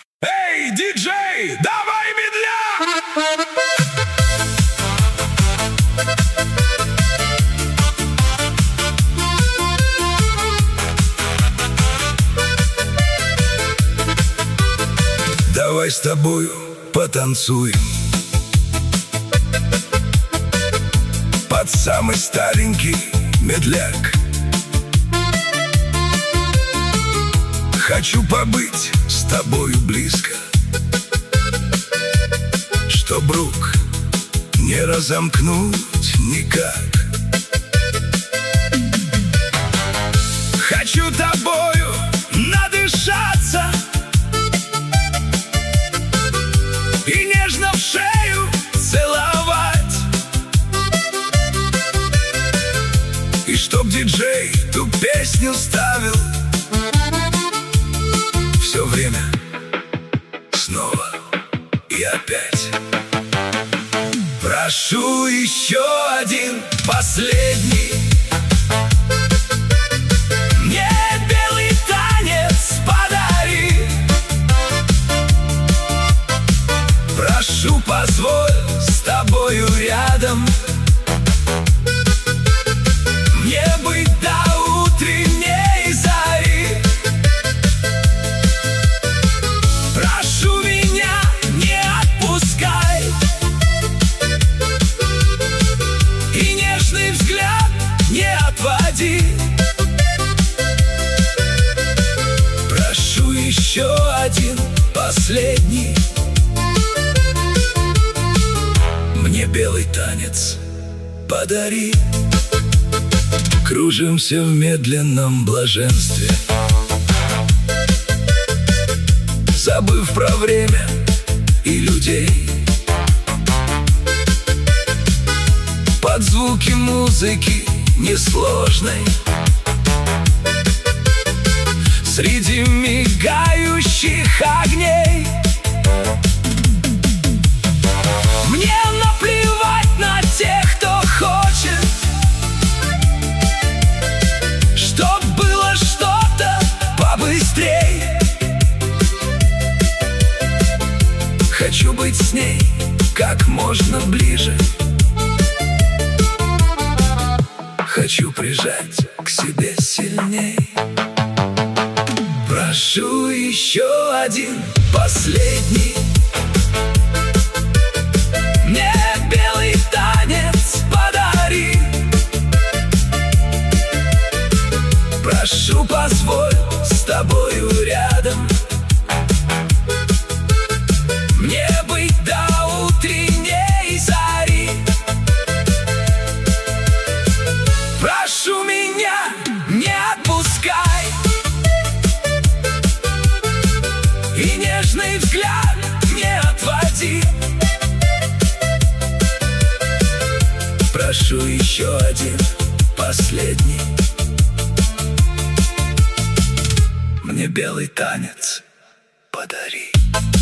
Эй, диджей, давай медля! Давай с тобою потанцуем под самый старенький медляк. Хочу побыть с тобою близко, чтоб рук не разомкнуть никак. Хочу тобою надышаться и нежно в шею целовать, и чтоб диджей ту песню ставил все время, снова и опять. Прошу еще один, последний, мне белый танец подари. Прошу, позволь с тобою рядом мне быть до утренней зари. Прошу, меня не отпускай и нежный взгляд не отводи. Прошу еще один, последний, мне белый танец подари. Кружимся в медленном блаженстве, забыв про время и людей. Под звуки музыки несложной, среди мигающих огней. Мне наплевать на тех, кто хочет, чтоб было что-то побыстрей. Хочу быть с ней как можно ближе, хочу прижать к себе сильней. Прошу еще один, последний, мне белый танец подари. Прошу, позволь с тобою рядом мне быть до утренней зари. Прошу, меня не отпускай и нежный взгляд не отводи. Прошу еще один, последний, мне белый танец подари.